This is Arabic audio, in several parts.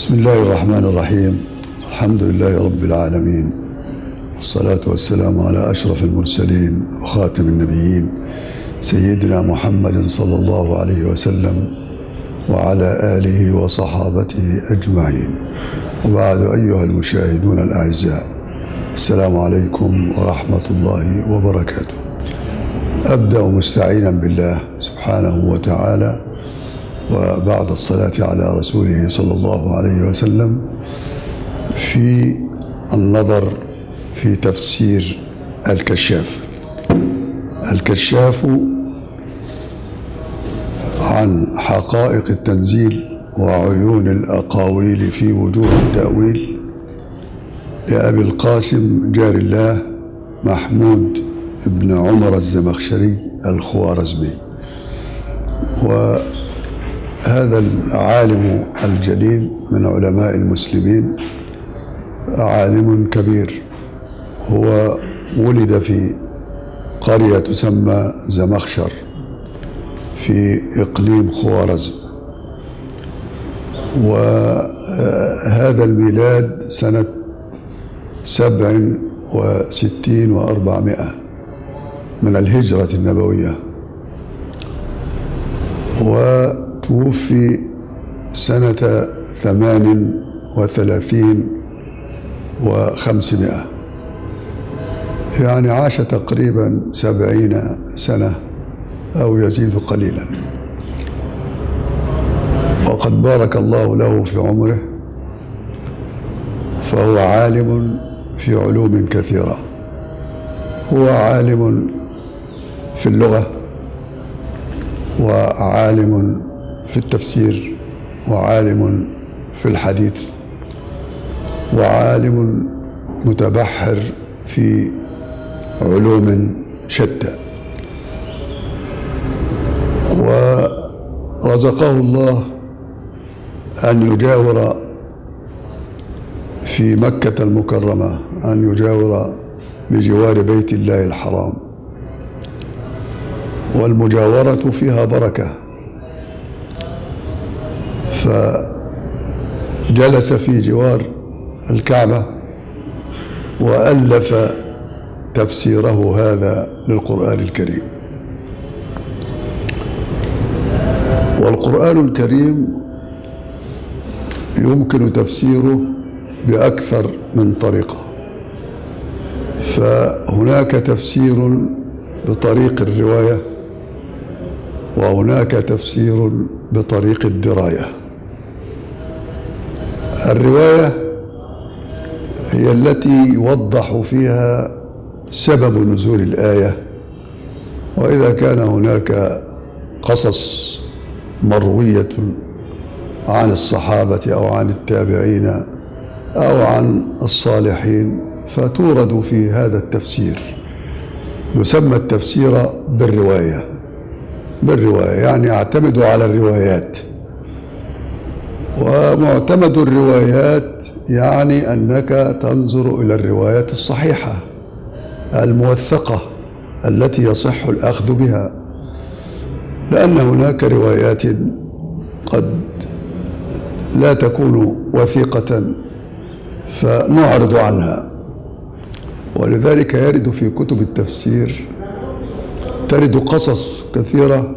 بسم الله الرحمن الرحيم. الحمد لله رب العالمين، والصلاة والسلام على أشرف المرسلين وخاتم النبيين سيدنا محمد صلى الله عليه وسلم وعلى آله وصحابته أجمعين، وبعد أيها المشاهدون الأعزاء، السلام عليكم ورحمة الله وبركاته. أبدأ مستعينا بالله سبحانه وتعالى، وبعد الصلاة على رسوله صلى الله عليه وسلم، في النظر في تفسير الكشاف. الكشاف عن حقائق التنزيل وعيون الأقاويل في وجوه التأويل لأبي القاسم جار الله محمود بن عمر الزمخشري الخوارزمي. وهذا العالم الجليل من علماء المسلمين عالم كبير، هو ولد في قرية تسمى زمخشر في إقليم خوارزم، وهذا الميلاد سنة 67 و400 من الهجرة النبوية، وتوفي سنة 38 و500، يعني عاش تقريبا 70 سنة أو يزيد قليلا، وقد بارك الله له في عمره، فهو عالم في علوم كثيرة. هو عالم في اللغة، وعالم في التفسير، وعالم في الحديث، وعالم متبحر في علوم شتى. ورزقه الله أن يجاور في مكة المكرمة، أن يجاور بجوار بيت الله الحرام، والمجاورة فيها بركة، فجلس في جوار الكعبة وألف تفسيره هذا للقرآن الكريم. والقرآن الكريم يمكن تفسيره بأكثر من طريقة، فهناك تفسير بطريق الرواية، وهناك تفسير بطريق الدراية. الرواية هي التي يوضح فيها سبب نزول الآية، وإذا كان هناك قصص مروية عن الصحابة أو عن التابعين أو عن الصالحين فتورد في هذا التفسير. يسمى التفسير بالرواية، يعني يعتمد على الروايات. ومعتمد الروايات يعني أنك تنظر إلى الروايات الصحيحة الموثقة التي يصح الأخذ بها، لأن هناك روايات قد لا تكون وثيقة فنعرض عنها. ولذلك يرد في كتب التفسير ترد قصص كثيرة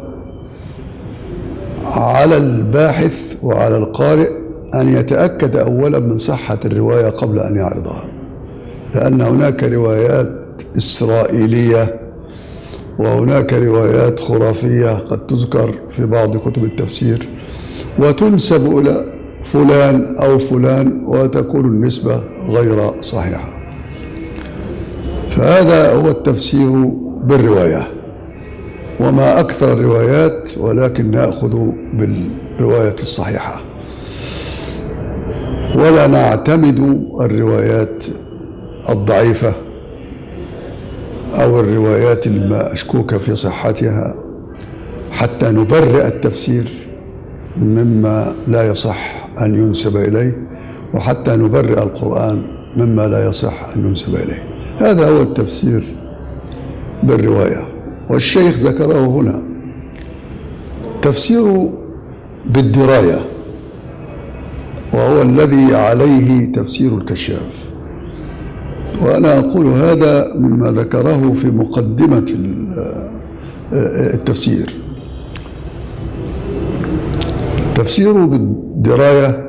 على الباحث وعلى القارئ أن يتأكد أولا من صحة الرواية قبل أن يعرضها، لأن هناك روايات إسرائيلية وهناك روايات خرافية قد تذكر في بعض كتب التفسير وتنسب إلى فلان أو فلان وتكون النسبة غير صحيحة. فهذا هو التفسير بالرواية، وما أكثر الروايات، ولكن نأخذ بالرواية الصحيحة ولا نعتمد الروايات الضعيفة أو الروايات المشكوكة في صحتها حتى نبرئ التفسير مما لا يصح أن ينسب إليه، وحتى نبرئ القرآن مما لا يصح أن ينسب إليه. هذا هو التفسير بالرواية، والشيخ ذكره هنا. تفسير بالدراية وهو الذي عليه تفسير الكشاف. وأنا أقول هذا مما ذكره في مقدمة التفسير. تفسيره بالدراية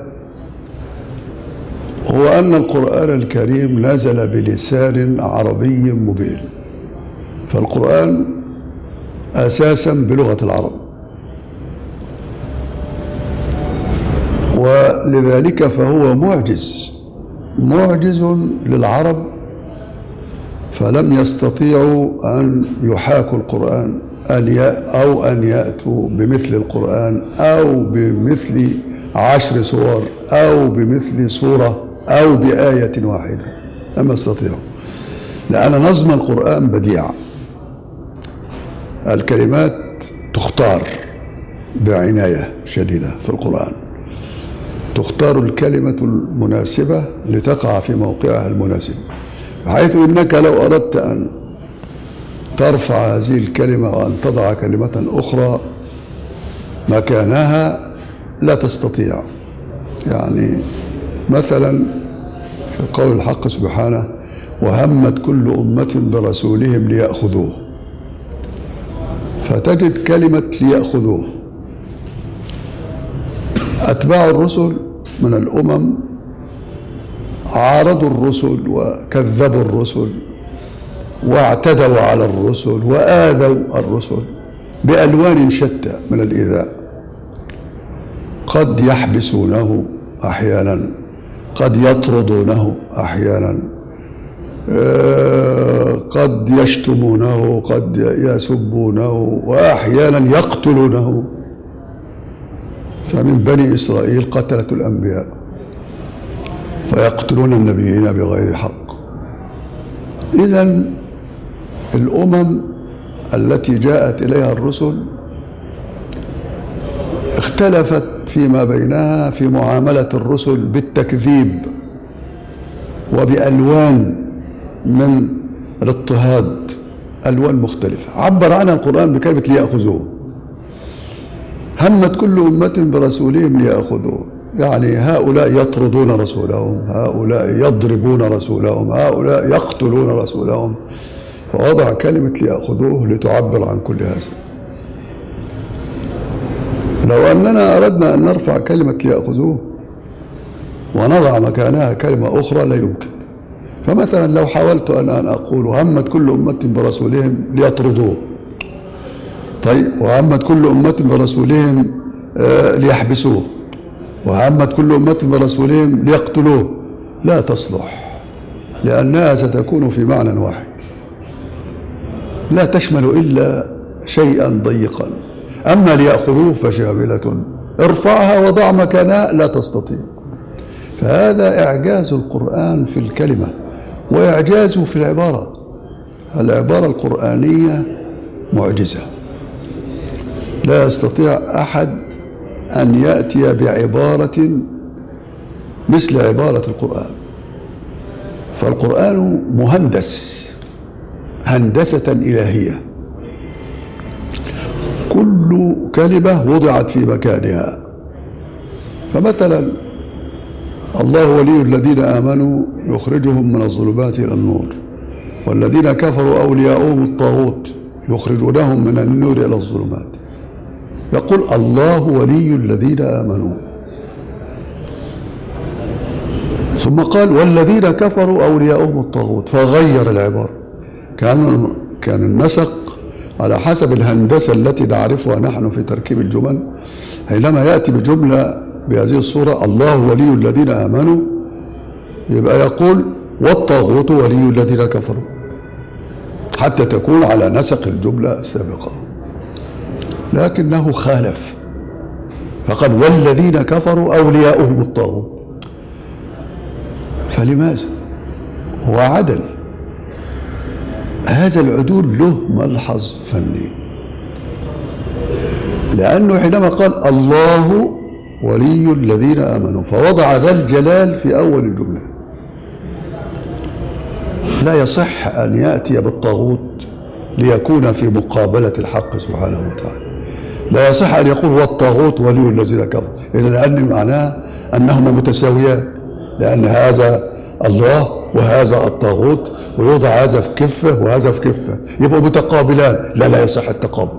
هو أن القرآن الكريم نزل بلسان عربي مبين، فالقرآن أساسا بلغة العرب، ولذلك فهو معجز للعرب، فلم يستطيعوا أن يحاكوا القرآن أو أن يأتوا بمثل القرآن أو بمثل 10 سور أو بمثل سورة أو بآية واحدة، لم يستطيعوا، لأن نظم القرآن بديع. الكلمات تختار بعناية شديدة في القرآن، تختار الكلمة المناسبة لتقع في موقعها المناسب، بحيث إنك لو أردت أن ترفع هذه الكلمة وأن تضع كلمة أخرى مكانها لا تستطيع. يعني مثلا في قول الحق سبحانه: وهمت كل أمة برسولهم ليأخذوه، فتجد كلمة ليأخذوه. أتباع الرسل من الأمم عارضوا الرسل وكذبوا الرسل واعتدوا على الرسل وآذوا الرسل بألوان شتى من الإيذاء، قد يحبسونه أحيانا، قد يطردونه أحيانا، قد يشتمونه، قد يسبونه، وأحيانا يقتلونه. فمن بني إسرائيل قتلة الأنبياء فيقتلون النبيين بغير حق. إذن الأمم التي جاءت إليها الرسل اختلفت فيما بينها في معاملة الرسل بالتكذيب وبألوان من الاضطهاد، ألوان مختلفة عبر عنها القرآن بكلمة ليأخذوه. همت كل أمة برسولهم ليأخذوه، يعني هؤلاء يطردون رسولهم، هؤلاء يضربون رسولهم، هؤلاء يقتلون رسولهم، فوضع كلمة ليأخذوه لتعبر عن كل هذا. لو أننا أردنا أن نرفع كلمة ليأخذوه ونضع مكانها كلمة أخرى لا يمكن. فمثلا لو حاولت أن أقول همت كل أمة برسولهم ليطردوه، طيب وهمت كل أمة برسولهم ليحبسوه، وهمت كل أمة برسولهم ليقتلوه، لا تصلح، لأنها ستكون في معنى واحد لا تشمل إلا شيئا ضيقا. أما ليأخذوه فشاملة، ارفعها وضع مكانها لا تستطيع. فهذا إعجاز القرآن في الكلمة وإعجازه في العبارة. العبارة القرآنية معجزة، لا يستطيع أحد أن يأتي بعبارة مثل عبارة القرآن. فالقرآن مهندس هندسة إلهية، كل كلمة وضعت في مكانها. فمثلا الله ولي الذين آمنوا يخرجهم من الظلمات إلى النور، والذين كفروا أولياؤهم الطاغوت يخرجونهم من النور إلى الظلمات. يقول الله ولي الذين آمنوا، ثم قال والذين كفروا أولياؤهم الطاغوت، فغير العبارة. كان النسق على حسب الهندسة التي نعرفها نحن في تركيب الجمل. حينما يأتي بجملة بهذه الصورة الله ولي الذين آمنوا، يبقى يقول والطاغوت ولي الذين كفروا، حتى تكون على نسق الجملة السابقة. لكنه خالف فقال والذين كفروا أولياؤهم الطاغوت. فلماذا؟ هو عدل. هذا العدول له ملحظ فني، لأنه حينما قال الله ولي الذين آمنوا فوضع ذا الجلال في أول الجملة. لا يصح أن يأتي بالطاغوت ليكون في مقابلة الحق سبحانه وتعالى، لا يصح أن يقول والطاغوت ولي الذين كفروا، إذا لأن معناه أنهما متساويان، لأن هذا الله وهذا الطاغوت، ويوضع هذا في كفة وهذا في كفة، يبقوا متقابلان. لا يصح التقابل،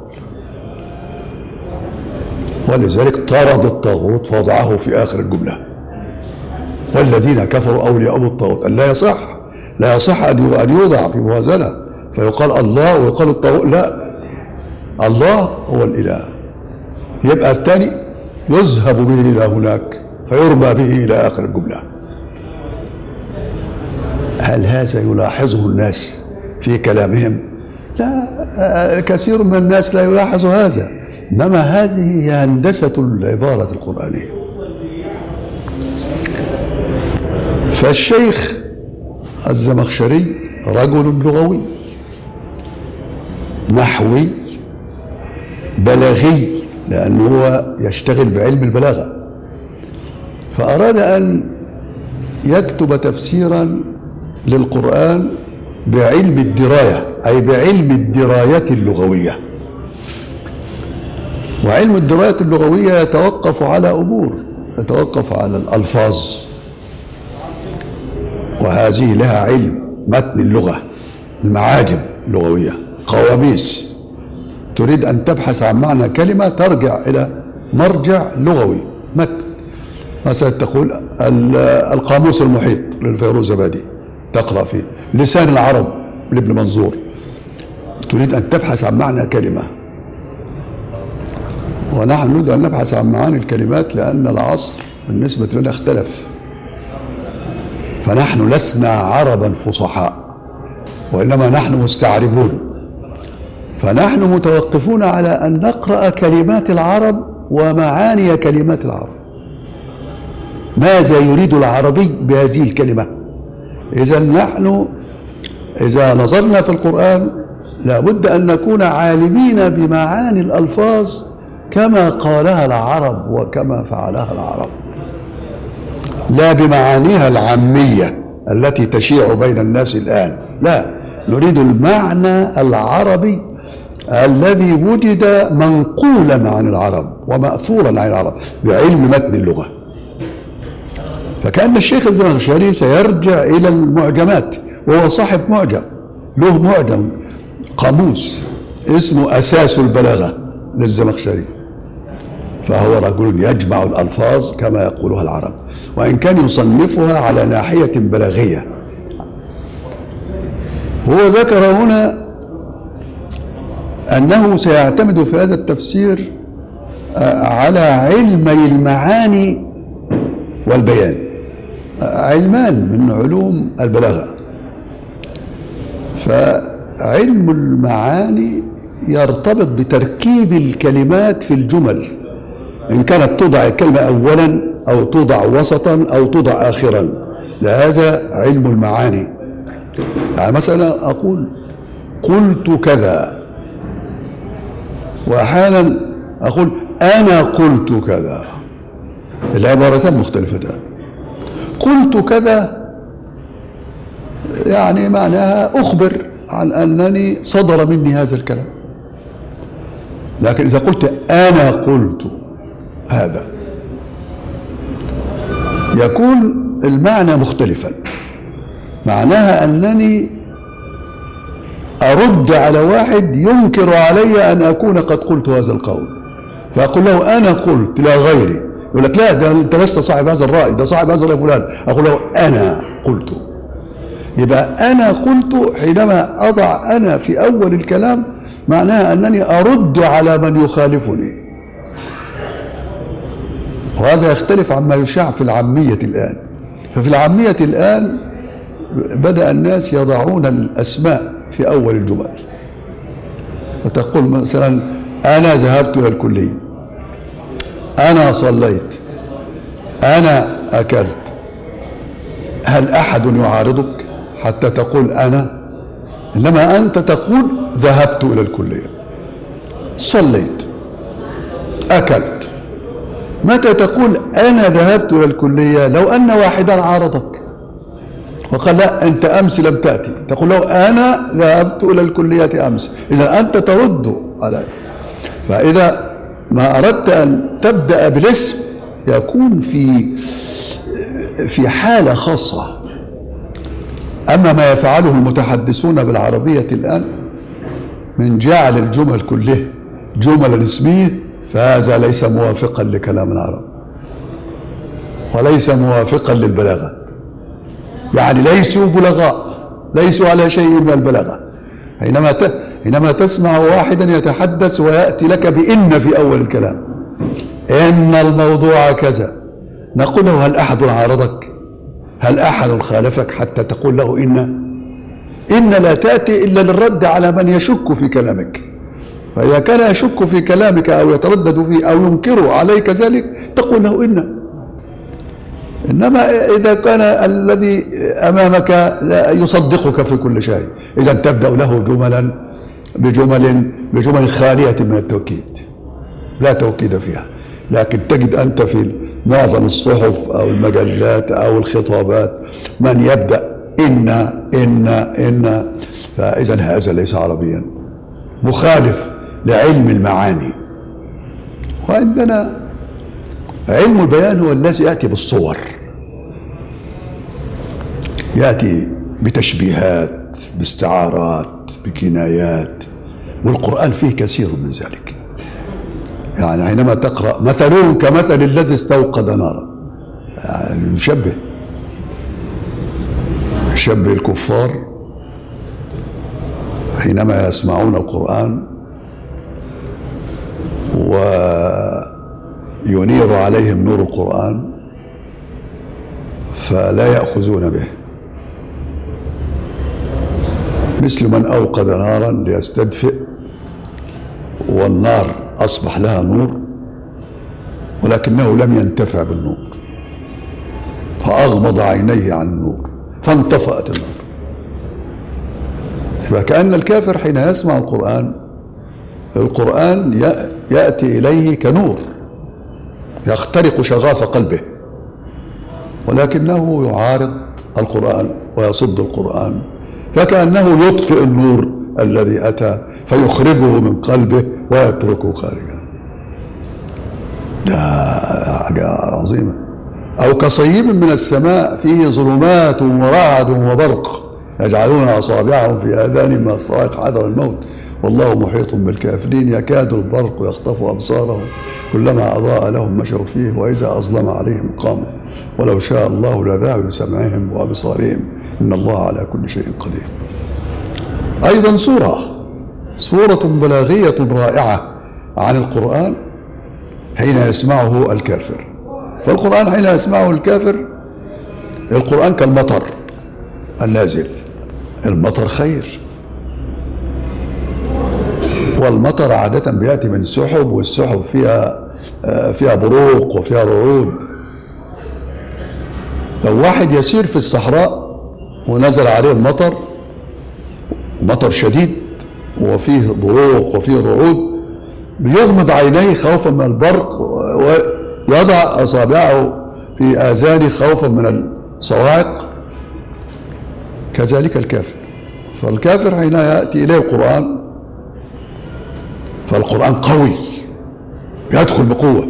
ولذلك طرد الطاغوت فوضعه في آخر الجملة، والذين كفروا أولياء الطاغوت. لا يصح أن يوضع في موازنة فيقال الله ويقال الطاغوت، لا، الله هو الإله، يبقى الثاني يذهب به إلى هناك فيرمى به إلى آخر الجملة. هل هذا يلاحظه الناس في كلامهم؟ لا، كثير من الناس لا يلاحظ هذا، إنما هذه هي هندسة العبارة القرآنية. فالشيخ الزمخشري رجل لغوي نحوي بلاغي، لأنه هو يشتغل بعلم البلاغة، فأراد أن يكتب تفسيرا للقرآن بعلم الدراية، أي بعلم الدراية اللغوية. وعلم الدراية اللغوية يتوقف على أمور، يتوقف على الألفاظ، وهذه لها علم متن اللغة، المعاجم اللغوية، قواميس. تريد أن تبحث عن معنى كلمة ترجع إلى مرجع لغوي متن، مثلا تقول القاموس المحيط للفيروزبادي تقرأ فيه، لسان العرب لابن منظور. تريد أن تبحث عن معنى كلمة، ونحن نريد أن نبحث عن معاني الكلمات لأن العصر بالنسبة لنا اختلف، فنحن لسنا عربا فصحاء، وإنما نحن مستعربون، فنحن متوقفون على أن نقرأ كلمات العرب ومعاني كلمات العرب، ماذا يريد العربي بهذه الكلمة. إذا نحن إذا نظرنا في القرآن لابد أن نكون عالمين بمعاني الألفاظ كما قالها العرب وكما فعلها العرب، لا بمعانيها العامية التي تشيع بين الناس الآن، لا، نريد المعنى العربي الذي وجد منقولا عن العرب ومأثورا عن العرب بعلم متن اللغة. فكأن الشيخ الزمخشري سيرجع إلى المعجمات، وهو صاحب معجم، له معجم قاموس اسمه أساس البلاغة للزمخشري، فهو رجل يجمع الألفاظ كما يقولها العرب، وإن كان يصنفها على ناحية بلاغية. هو ذكر هنا أنه سيعتمد في هذا التفسير على علمي المعاني والبيان، علمان من علوم البلاغة. فعلم المعاني يرتبط بتركيب الكلمات في الجمل، إن كانت توضع الكلمة أولا أو توضع وسطا أو توضع آخرا، لهذا علم المعاني. يعني مثلا أقول قلت كذا، وأحيانا أقول أنا قلت كذا، العبارتان مختلفتان. قلت كذا يعني معناها أخبر عن أنني صدر مني هذا الكلام، لكن إذا قلت أنا قلت هذا يكون المعنى مختلفا، معناها أنني أرد على واحد ينكر علي أن أكون قد قلت هذا القول، فأقول له أنا قلت لا غيري، يقول لك لا، ده أنت لست صاحب هذا الرأي، ده صاحب هذا الرأي فلان. أقول له أنا قلت. يبقى أنا قلت حينما أضع أنا في أول الكلام معناها أنني أرد على من يخالفني، وهذا يختلف عما يشاع في العامية الآن. ففي العامية الآن بدأ الناس يضعون الأسماء في أول الجمل، وتقول مثلا أنا ذهبت إلى الكلية، أنا صليت، أنا أكلت. هل أحد يعارضك حتى تقول أنا؟ إنما أنت تقول ذهبت إلى الكلية، صليت، أكلت. متى تقول أنا ذهبت إلى الكلية؟ لو أن واحدا عارضك وقال لا أنت أمس لم تأتي، تقول له أنا ذهبت إلى الكلية أمس، إذا أنت ترد عليه. فإذا ما أردت أن تبدأ بالاسم يكون في حالة خاصة. أما ما يفعله المتحدثون بالعربية الآن من جعل الجمل كلها جملا اسمية، فهذا ليس موافقا لكلام العرب وليس موافقا للبلاغة. يعني ليسوا بلغاء، ليسوا على شيء من البلاغة. حينما تسمع واحدا يتحدث ويأتي لك بإن في أول الكلام، إن الموضوع كذا، نقول له هل أحد عارضك؟ هل أحد خالفك حتى تقول له إن لا تأتي إلا للرد على من يشك في كلامك. فإذا كان يشك في كلامك أو يتردد فيه أو ينكر عليك ذلك تقول له إنما إذا كان الذي أمامك لا يصدقك في كل شيء، إذا تبدأ له بجمل خالية من التوكيد لا توكيد فيها. لكن تجد أنت في معظم الصحف أو المجلات أو الخطابات من يبدأ إن فإذا هذا ليس عربيا، مخالف لعلم المعاني. وعندنا علم البيان هو الذي يأتي بالصور، يأتي بتشبيهات، باستعارات، بكنايات، والقرآن فيه كثير من ذلك. يعني حينما تقرأ مثلهم كمثل الذي استوقد نارا، يعني يشبه الكفار حينما يسمعون القرآن وينير عليهم نور القرآن فلا يأخذون به، مثل من أوقد نارا ليستدفئ والنار أصبح لها نور ولكنه لم ينتفع بالنور فأغمض عينيه عن النور فانطفأت النار. فكأن الكافر حين يسمع القرآن يأتي إليه كنور يخترق شغاف قلبه، ولكنه يعارض القرآن ويصد القرآن، فكأنه يطفئ النور الذي أتى فيخرجه من قلبه ويتركه خارجا. ده حاجة عظيمة. أو كصيب من السماء فيه ظلمات ورعد وبرق يجعلون أصابعهم في آذانهم من الصواعق حذر الموت والله محيط بالكافرين يكاد البرق يخطف أبصارهم كلما أضاء لهم مشوا فيه وإذا أظلم عليهم قاموا ولو شاء الله لذهب بسمعهم وأبصارهم إن الله على كل شيء قدير. أيضا صورة بلاغية رائعة عن القرآن حين يسمعه الكافر. فالقرآن حين يسمعه الكافر، القرآن كالمطر النازل، المطر خير، والمطر عادة بيأتي من سحب، والسحب فيها بروق وفيها رعود. لو واحد يسير في الصحراء ونزل عليه المطر، مطر شديد وفيه بروق وفيه رعود، بيغمض عينيه خوفا من البرق ويضع أصابعه في آذانه خوفا من الصواعق. كذلك الكافر. فالكافر حين يأتي إليه القرآن فالقرآن قوي يدخل بقوة،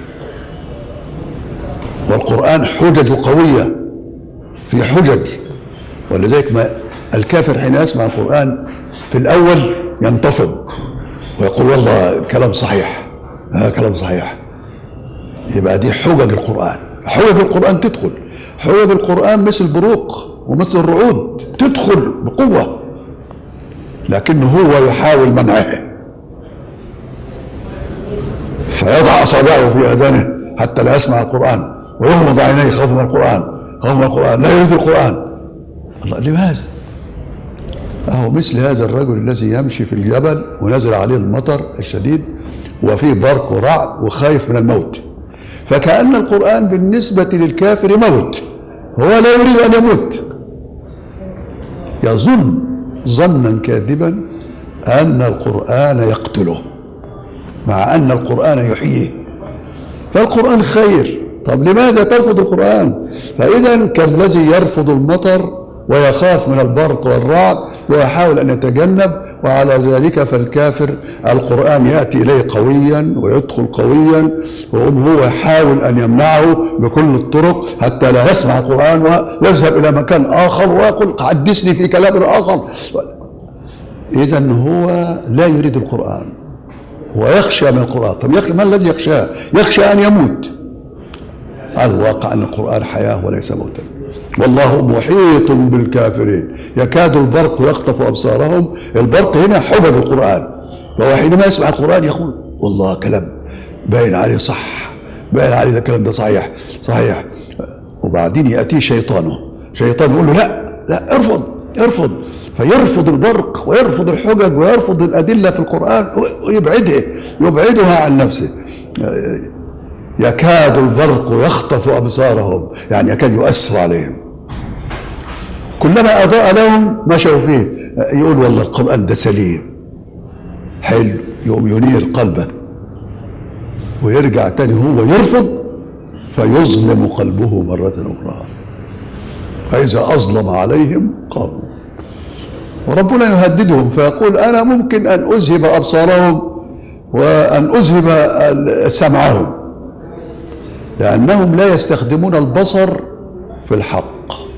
والقرآن حجج قوية في حجج. ولذلك الكافر حين يسمع القرآن في الأول ينتفض ويقول والله كلام صحيح، كلام صحيح. يبقى دي حجج القرآن. حجج القرآن تدخل، حجج القرآن مثل البروق ومثل الرعود تدخل بقوة، لكنه هو يحاول منعها فيضع أصابعه في آذانه حتى لا يسمع القرآن ويغمض عينيه خوفا من القرآن، لا يريد القرآن. الله، لماذا؟ أهو مثل هذا الرجل الذي يمشي في الجبل ونزل عليه المطر الشديد وفيه برق ورعد وخايف من الموت، فكأن القرآن بالنسبة للكافر موت، هو لا يريد أن يموت، يظن ظنا كاذبا أن القرآن يقتله مع أن القرآن يحييه. فالقرآن خير. طب لماذا ترفض القرآن؟ فإذا كالذي يرفض المطر ويخاف من البرق والرعد ويحاول أن يتجنب، وعلى ذلك فالكافر القرآن يأتي إليه قويا ويدخل قويا، وهو يحاول أن يمنعه بكل الطرق حتى لا يسمع القرآن ويذهب إلى مكان آخر ويقول حدثني في كلام آخر. إذن هو لا يريد القرآن ويخشى من القرآن. طب ما الذي يخشاه؟ يخشى أن يموت. الواقع أن القرآن حياة وليس موتا. والله محيط بالكافرين يكاد البرق يخطف أبصارهم. البرق هنا حجج القرآن، فهو حينما يسمع القرآن يقول والله كلام باين عليه صح، باين عليه ده الكلام ده صحيح صحيح. وبعدين يأتيه شيطان يقول له لا ارفض، فيرفض البرق ويرفض الحجج ويرفض الأدلة في القرآن ويبعدها عن نفسه. يكاد البرق يخطف أبصارهم، يعني يكاد يؤثر عليهم. كلما أضاء لهم مشوا فيه. يقول والله القرآن ده سليم حلو، يوم ينير قلبه ويرجع تاني هو يرفض فيظلم قلبه مرة أخرى. فإذا أظلم عليهم قاموا، وربنا يهددهم فيقول أنا ممكن أن أذهب أبصارهم وأن أذهب سمعهم، لأنهم لا يستخدمون البصر في الحق.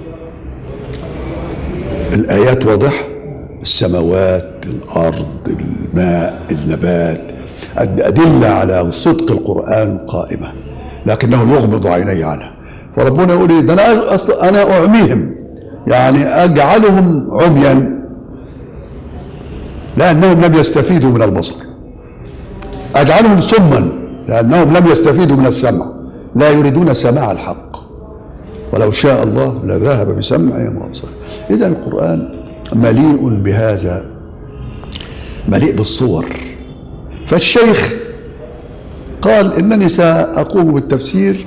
الآيات واضحة، السماوات، الأرض، الماء، النبات، الأدلة على صدق القرآن قائمة، لكنه يغمض عينيه عنها. فربنا يقول إيه؟ ده أنا أعميهم، يعني أجعلهم عميا لأنهم لم يستفيدوا من البصر، أجعلهم صما لأنهم لم يستفيدوا من السمع، لا يريدون سماع الحق، ولو شاء الله لذهب بسمعهم وأبصارهم. إذن القرآن مليء بهذا، مليء بالصور. فالشيخ قال إنني سأقوم بالتفسير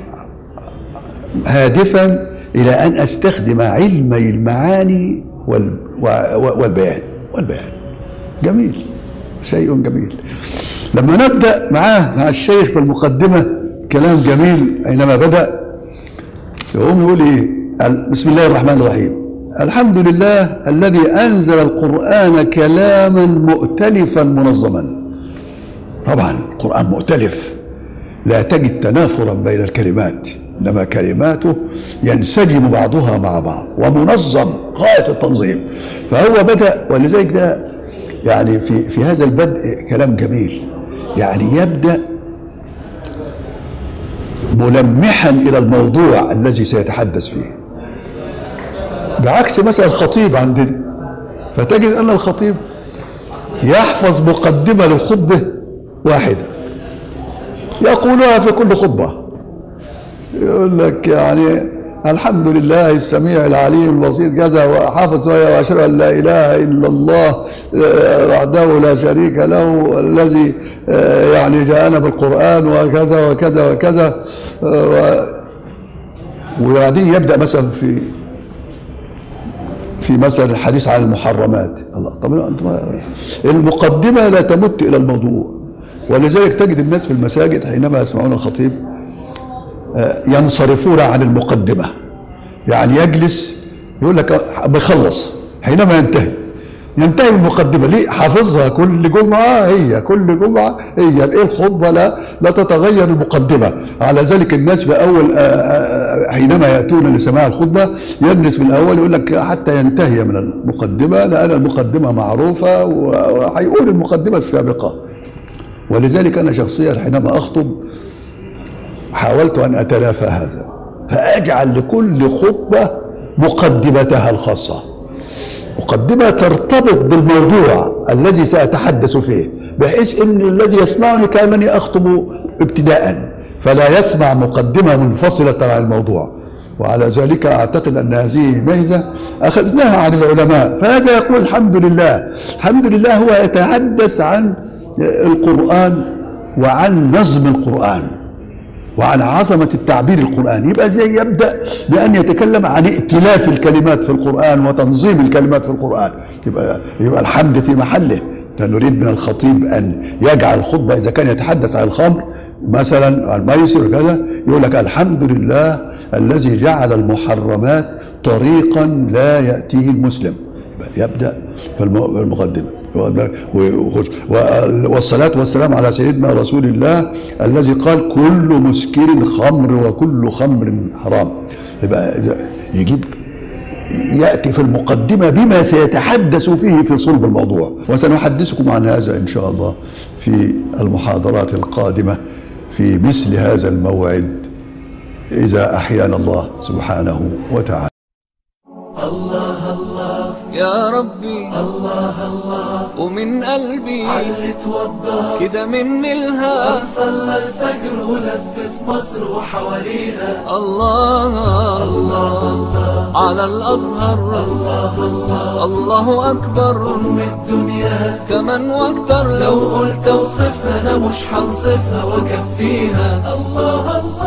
هادفا إلى أن أستخدم علمي المعاني والبيان. جميل، شيء جميل. لما نبدأ مع الشيخ في المقدمة كلام جميل. أينما بدأ يقوم يقول إيه؟ بسم الله الرحمن الرحيم. الحمد لله الذي أنزل القرآن كلاما مؤتلفا منظما. طبعا القرآن مؤتلف، لا تجد تنافرا بين الكلمات، إنما كلماته ينسجم بعضها مع بعض ومنظم غاية التنظيم. فهو بدأ، ولذلك ده يعني في هذا البدء كلام جميل، يعني يبدأ ملمحا إلى الموضوع الذي سيتحدث فيه، بعكس مثلا الخطيب عندنا. فتجد أن الخطيب يحفظ مقدمة للخطبة واحدة يقولها في كل خطبة، يقول لك يعني الحمد لله السميع العليم البصير كذا، وحافظ واشهد ان لا اله الا الله وحده لا شريك له الذي يعني جاءنا بالقران وكذا وكذا وكذا. وبعدين يبدا مثلا في مثلا الحديث عن المحرمات. الله، طب المقدمه لا تمت الى الموضوع، ولذلك تجد الناس في المساجد حينما يسمعون الخطيب ينصرفون عن المقدمة، يعني يجلس يقول لك بيخلص، حينما ينتهي المقدمة. ليه؟ حافظها كل جمعة، هي كل جمعة هي ايه الخطبة، لا تتغير المقدمة. على ذلك الناس في أول حينما يأتون لسماع الخطبة يجلس من الأول يقول لك حتى ينتهي من المقدمة، لأن المقدمة معروفة وهيقول المقدمة السابقة. ولذلك أنا شخصيا حينما أخطب حاولت أن أتلافى هذا، فأجعل لكل خطبة مقدمتها الخاصة، مقدمة ترتبط بالموضوع الذي سأتحدث فيه، بحيث أن الذي يسمعني كأنني أخطب ابتداء، فلا يسمع مقدمة منفصلة عن الموضوع. وعلى ذلك أعتقد أن هذه ميزة أخذناها عن العلماء. فهذا يقول الحمد لله. الحمد لله هو يتحدث عن القرآن وعن نظم القرآن وعن عظمة التعبير القرآني. يبقى زي يبدأ بأن يتكلم عن ائتلاف الكلمات في القرآن وتنظيم الكلمات في القرآن. يبقى الحمد في محله، نريد من الخطيب أن يجعل الخطبة إذا كان يتحدث عن الخمر مثلا عن الميسر وكذا، يقول لك الحمد لله الذي جعل المحرمات طريقا لا يأتيه المسلم. يبدأ في المقدمة والصلاة والسلام على سيدنا رسول الله الذي قال كل مسكر خمر وكل خمر حرام. يبقى يجيب يأتي في المقدمة بما سيتحدث فيه في صلب الموضوع، وسنحدثكم عن هذا إن شاء الله في المحاضرات القادمة في مثل هذا الموعد إذا أحيانا الله سبحانه وتعالى. الله الله يا ربي، الله الله ومن قلبي علي توضى كده مني الها، صلى الفجر ولف في مصر وحواليها. الله الله على الأزهر، الله الله الله أكبر أم الدنيا كمان واكتر، لو قلت اوصفها أنا مش هنصفها وأكفيها. الله الله